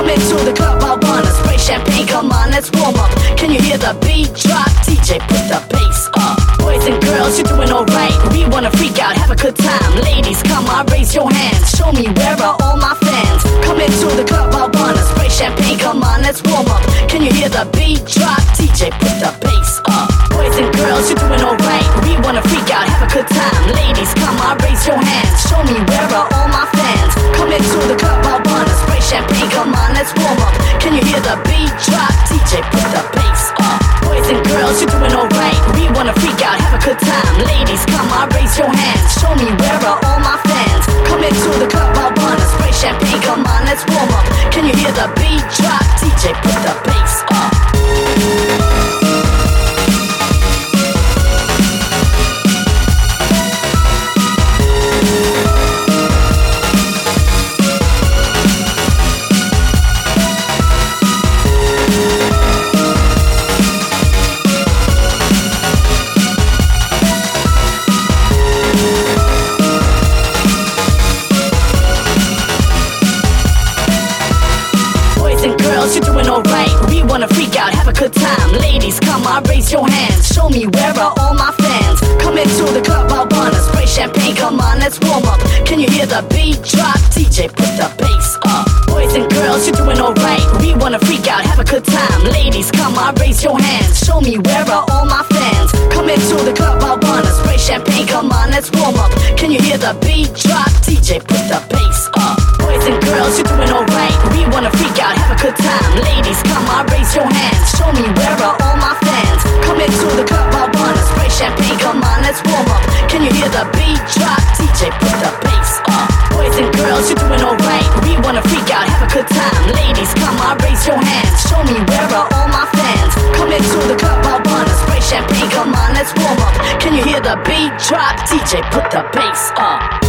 Come into the club, I wanna spray champagne. Come on, let's warm up. Can you hear the beat drop? DJ, put the bass up. Boys and girls, you're doing alright. We wanna freak out, have a good time. Ladies, come on, raise your hands. Show me where are all my fans. Come into the club, I wanna spray champagne. Come on, let's warm up. Can you hear the beat drop? DJ, put the bass up. Boys and girls, you're doing alright. We wanna freak out, have a good time. Ladies, come on, raise your hands. Show me where are all my fans. Come into the club, I wanna spray champagne. Come on, let's warm up. Can you hear the beat drop? DJ, put the bass up. Boys and girls, you're doing alright. We wanna freak out, have a good time. Ladies, come on, raise your hands. Show me where are all my fans. Come into the club, I wanna spray champagne. Come on, let's warm up. Can you hear the beat drop? DJ, put the bass up. You're doing alright. We wanna freak out, have a good time. Ladies, come on, raise your hands. Show me where are all my fans. Come into the club, I wanna spray champagne. Come on, let's warm up. Can you hear the beat drop? DJ, put the bass up. Boys and girls, you're doing alright. We wanna freak out, have a good time. Ladies, come on, raise your hands. Show me where are all my fans. Come into the club, I wanna spray champagne. Come on, let's warm up. Can you hear the beat drop? DJ, put the bass up. Boys and girls, you're doing alright. We wanna freak out, have a good time. Ladies, come on, raise your hands. Show me where are all my fans. Come into the club, I wanna spray champagne. Come on, let's warm up. Can you hear the beat drop? DJ, put the bass up. Boys and girls, you're doing alright. We wanna freak out, have a good time. Ladies, come on, raise your hands. Show me where are all my fans. Come into the club, I wanna spray champagne. Come on, let's warm up. Can you hear the beat drop? DJ, put the bass up.